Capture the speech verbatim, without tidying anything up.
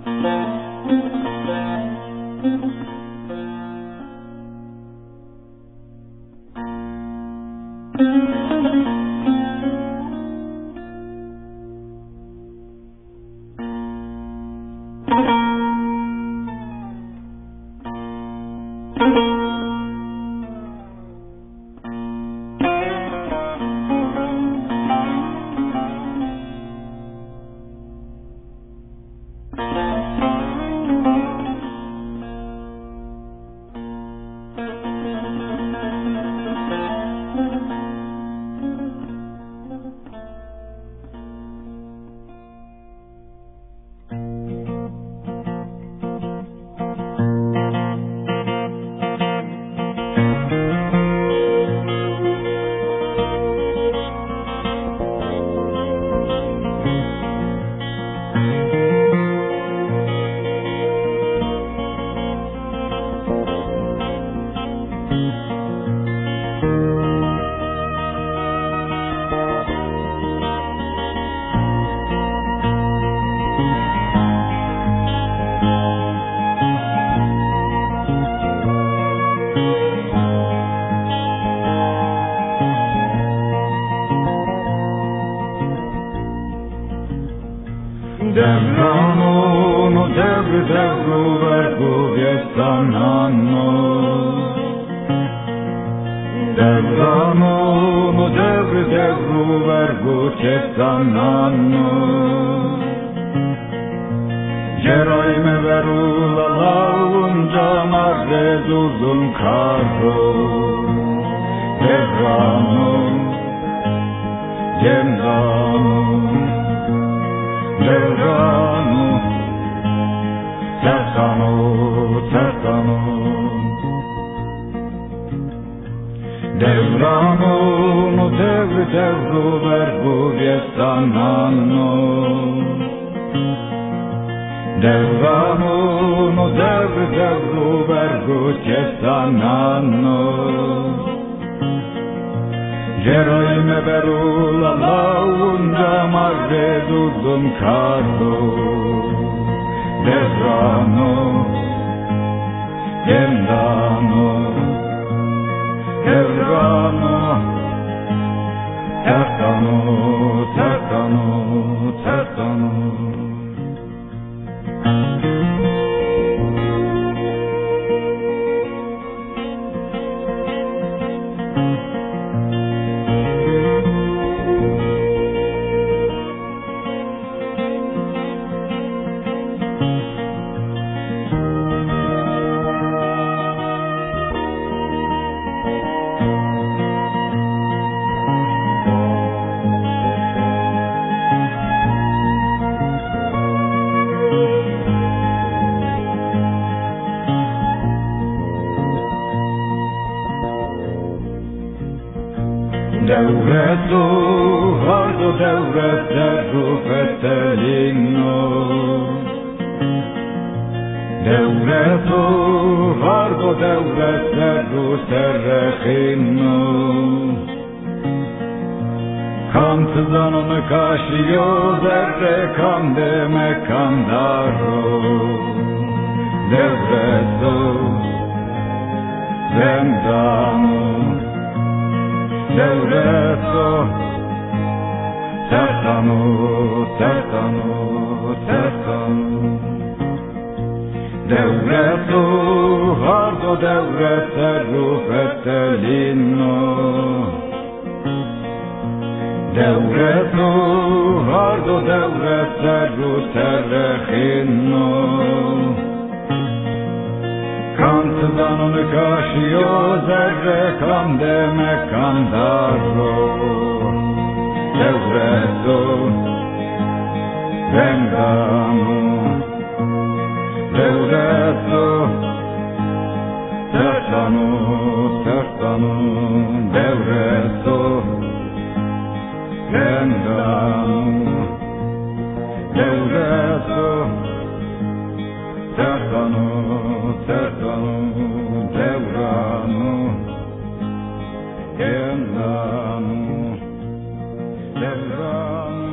Devranunu devri devru vergu viestananno Devranunu devri devru vergu viestananno Geroi me veru la laungia marred uzun carro Devrano Gemdano Devrano, Tertano, Tertano Devrano, no devri devru vergu viestananno Devrano, no devri devru vergu viestananno Geroi me veru la laungia marred uzun carro Devrano, Gemdano, Devrano, Tertano, Tertano, Tertano Devretu, hardo devret derru fetelino Devretu, hardo devret derru serrechino Kantıdan kaşıyor zerre kan demek kandaro Devretu, zendano Devreto, Tertano, Tertano, Tertano Devreto, hardo devret terru fetelino Devreto, hardo devret terru terrechino Kantıdan onu kaşıyor zerre kan demek kandaro Devreto, Vengano Devreto, Tertano, Tertano Devreto, Vengano Devreto, Tertano, Tertano, Devrano, Gemdano, Devrano